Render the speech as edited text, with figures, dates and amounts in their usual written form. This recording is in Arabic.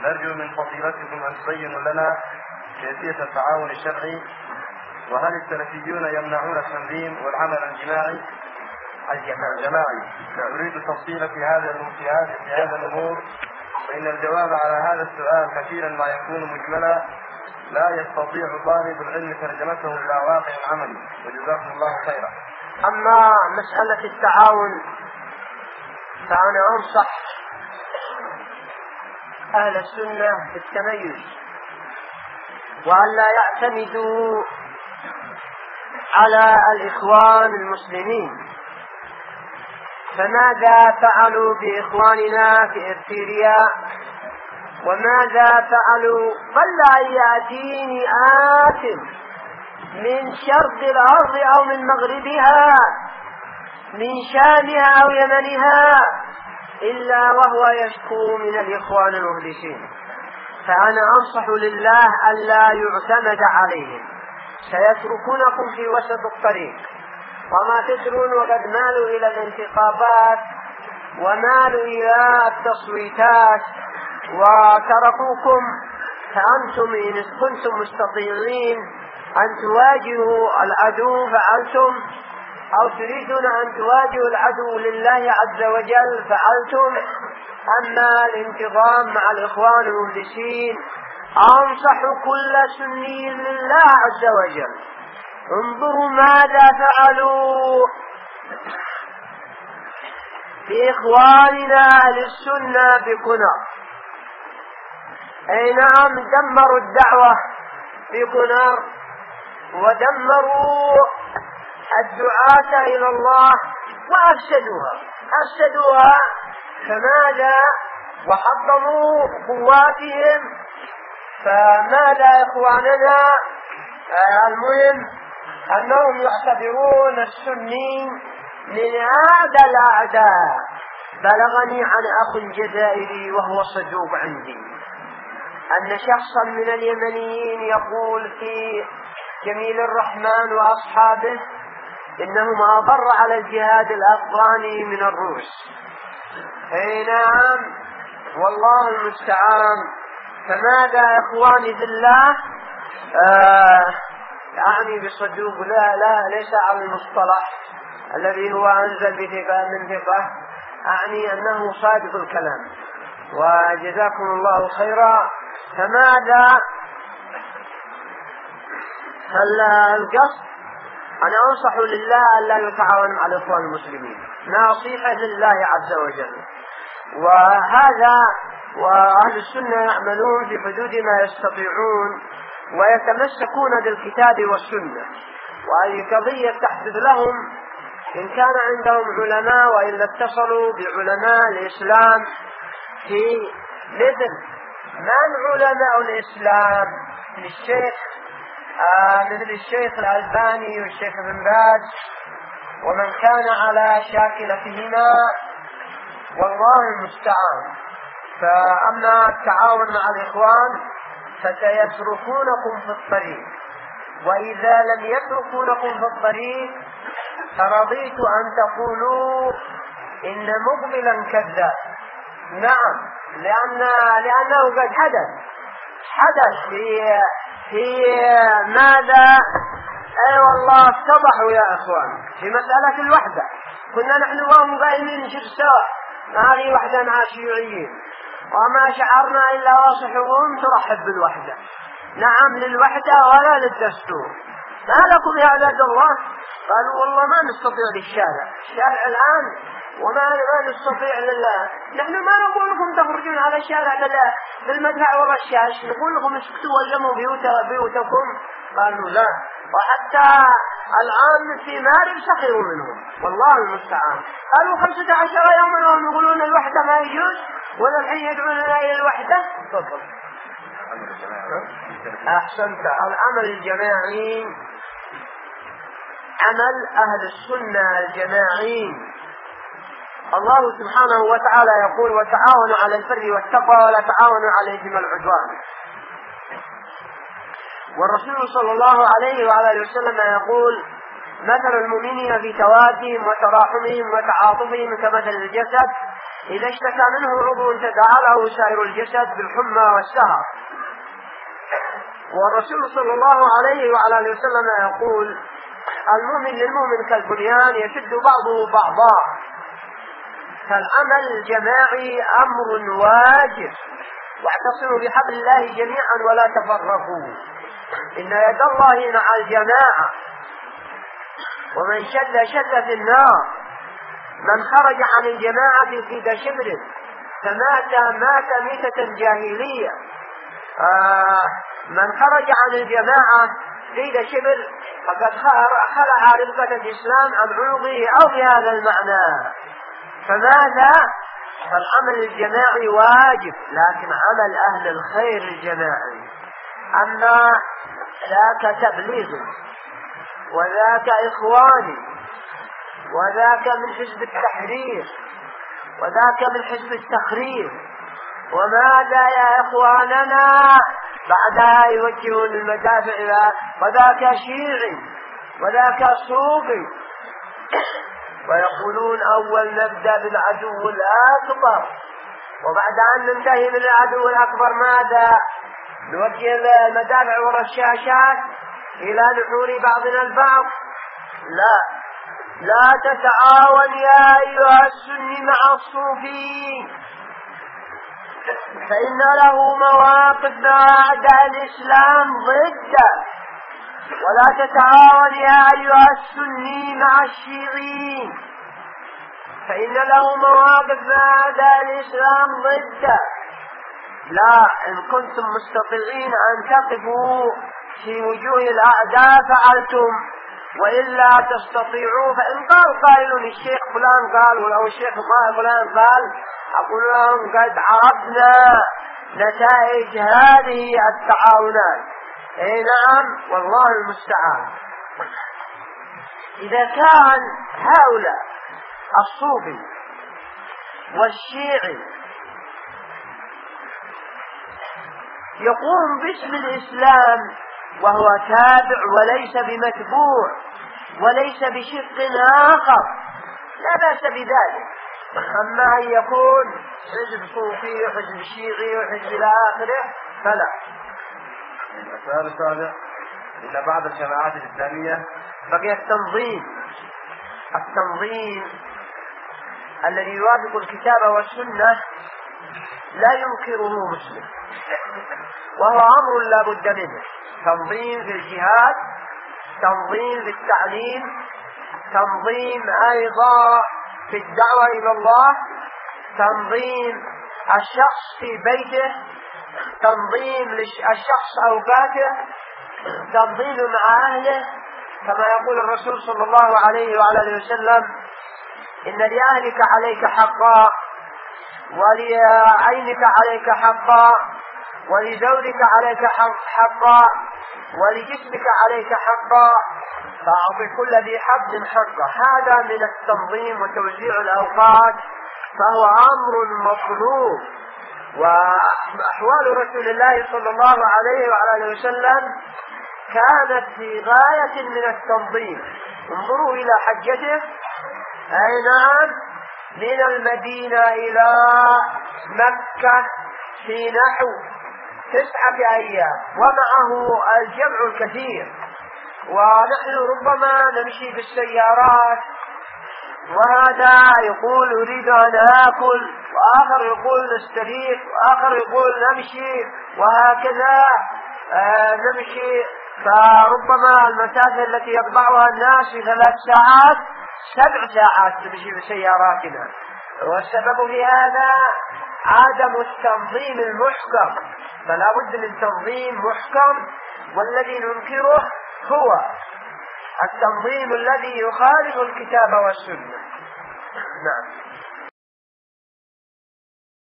نرجو من فضيلتكم أن تبينوا لنا كيفية التعاون الشرعي، وهل السلفيون يمنعون التنظيم والعمل الجماعي؟ نريد التفصيل في هذا الأمور، فإن الجواب على هذا السؤال كثيرا ما يكون مجملا لا يستطيع طالب العلم ترجمته إلى واقع عملي، وجزاكم الله خيرا. أما مسألة التعاون فأنا أنصح أهل السنة بالتميز، وأن لا يعتمدوا على الإخوان المسلمين. فماذا فعلوا بإخواننا في إرتريا؟ وماذا فعلوا؟ بل أن يأتيني آت من شرق الأرض أو من مغربها، من شامها أو يمنها، إلا وهو يشكو من الإخوان المهلكين. فأنا أنصح لله ألا يعتمد عليهم، سيتركونكم في وسط الطريق، وما تدرون وقد مالوا إلى الانتخابات ومالوا إلى التصويتات وتركوكم. فأنتم إن كنتم مستطيعين أن تواجهوا العدو فعلتم، أو تريدون أن تواجهوا العدو لله عز وجل فعلتم. أما الانتظام مع الإخوان المهلكين أنصح كل سني لله عز وجل. انظروا ماذا فعلوا بإخواننا للسنة بكنر. أي نعم، دمروا الدعوة في كنر ودمروا الدعاة إلى الله وأفسدوها. فماذا؟ وحطموا قواتهم. فماذا إخواننا؟ المهم أنهم يعتبرون السني من هذا الأعداء. بلغني عن أخ جزائري وهو صدوق عندي أن شخصا من اليمنيين يقول في جميل الرحمن وأصحابه إنهم أضر على الجهاد الأفغاني من الروس. أي نعم، والله المستعان. فماذا إخواني في الله؟ يعني بصدوق لا ليس على المصطلح الذي هو أنزل بثقة من ثقة، أعني أنه صادق الكلام، وجزاكم الله خيرا. فماذا؟ القصد أنا أنصح لله أن لا يتعاون مع الإخوان المسلمين، نصيحة لله عز وجل. وهذا وأهل السنة يعملون في حدود ما يستطيعون ويتمسكون بالكتاب والسنة، وأي قضية تحدث لهم إن كان عندهم علماء وإلا اتصلوا بعلماء الإسلام في من علماء الإسلام مثل الشيخ الألباني والشيخ ابن باز ومن كان على شاكلتهما، والله المستعان. فأما التعاون مع الإخوان فسيتركونكم في الطريق، وإذا لم يتركونكم في الطريق فرضيت أن تقولوا إن مقبلا كذاب. نعم، لأنه قد حدث في ماذا؟ أي والله اتضحوا يا أخوان في مسألة الوحدة. كنا نحن وهم قائمين نشوف سوا، ما هذه وحدة مع الشيوعيين، وما شعرنا إلا واصحهم ترحب بالوحدة. نعم للوحدة ولا للدستور. ما لكم يا عباد الله؟ قالوا والله ما نستطيع الشارع الآن، وما نستطيع لله. نحن ما نقول لكم تخرجون على الشارع بالمدفع والرشاش، نقول لكم اسكتوا وجموا بيوتكم. قالوا لا، وحتى الآن في مارب سخروا منهم، والله المستعان. قالوا 15 يوما وهم يقولون الوحدة ما يجوز، والحين يدعوننا إلى الوحدة. تفضل. أحسنت. العمل الجماعي عمل أهل السنة الجماعيين. الله سبحانه وتعالى يقول وتعاونوا على البر والتقوى ولا تعاونوا على الإثم والعدوان. والرسول صلى الله عليه وعلى آله وسلم يقول مثل المؤمنين في توادهم وتراحمهم وتعاطفهم كمثل الجسد إذا اشتكى منه عضو تداعى له سائر الجسد بالحمى والسهر. والرسول صلى الله عليه وعلى آله وسلم يقول: المؤمن للمؤمن كالبنيان يشد بعضه بعضا. فالعمل الجماعي أمر واجب، واعتصموا بحبل الله جميعا ولا تفرقوا، إن يد الله مع الجماعة، ومن شد في النار. من خرج عن الجماعة قيد شبر فمات ميتة جاهلية. من خرج عن الجماعة قيد شبر فقد خلع ربقة الإسلام عن عنقه، أو بهذا المعنى. فماذا؟ فالعمل الجماعي واجب، لكن عمل أهل الخير الجماعي. أما ذاك تبليغ، وذاك إخواني، وذاك من حزب التحرير، وذاك من حزب التخريب، وماذا يا إخواننا؟ بعدها يوجهون المدافع، وذاك شيعي، وذاك صوفي، ويقولون أول نبدأ بالعدو الأكبر، وبعد أن ننتهي من العدو الأكبر ماذا؟ نوجه المدافع والرشاشات إلى نحور بعضنا البعض. لا تتعاون يا أيها السني مع الصوفي، فإن له مواقف مع أعداء الإسلام ضده. ولا تتعاون يا أيها السني مع الشيعين، فإن له مواقف مع أعداء الإسلام ضده. لا، إن كنتم مستطيعين أن تقفوا في وجوه الأعداء فعلتم، وإلا تستطيعوا. فإن قال قائل الشيخ فلان قال، ولو الشيخ فلان قال، أقول لهم قد عرفنا نتائج هذه التعاونات. اي نعم، والله المستعان. إذا كان هؤلاء الصوفي والشيعي يقوم باسم الإسلام وهو تابع وليس بمتبوع وليس بشق آخر، لا بأس بذلك. أما أن يكون حزب صوفي وحزب شيعي وحزب إلى آخره فلا. السؤال السابع: إن بعض الجماعات الإسلامية بقي التنظيم الذي يوافق الكتاب والسنة لا ينكره مسلم، وهو أمر لا بد منه. تنظيم في الجهاد، تنظيم في التعليم، تنظيم أيضا في الدعوة إلى الله، تنظيم الشخص في بيته، تنظيم الشخص أوقاته، تنظيم مع أهله، كما يقول الرسول صلى الله عليه وعلى آله وسلم: إن لأهلك عليك حقا، ولعينك عليك حقا، ولزوجك عليك حقا، ولجسمك عليك حقا، فأعطي كل ذي حق حقه. هذا من التنظيم وتوزيع الأوقات، فهو أمر مطلوب. وأحوال رسول الله صلى الله عليه وعلى آله وسلم كانت في غاية من التنظيم. انظروا إلى حجته، أي نعم، من المدينة إلى مكة في نحو 9 أيام، ومعه الجمع الكثير. ونحن ربما نمشي بالسيارات، وهذا يقول أريد أن آكل، وآخر يقول نستريح، وآخر يقول نمشي، وهكذا نمشي. فربما المسافة التي يقطعها الناس في 3 ساعات 7 ساعات نمشي بسياراتنا. والسبب في هذا عدم التنظيم المحكم، فلا بد من تنظيم محكم. والذي ننكره هو التنظيم الذي يخالف الكتاب والسنة. نعم.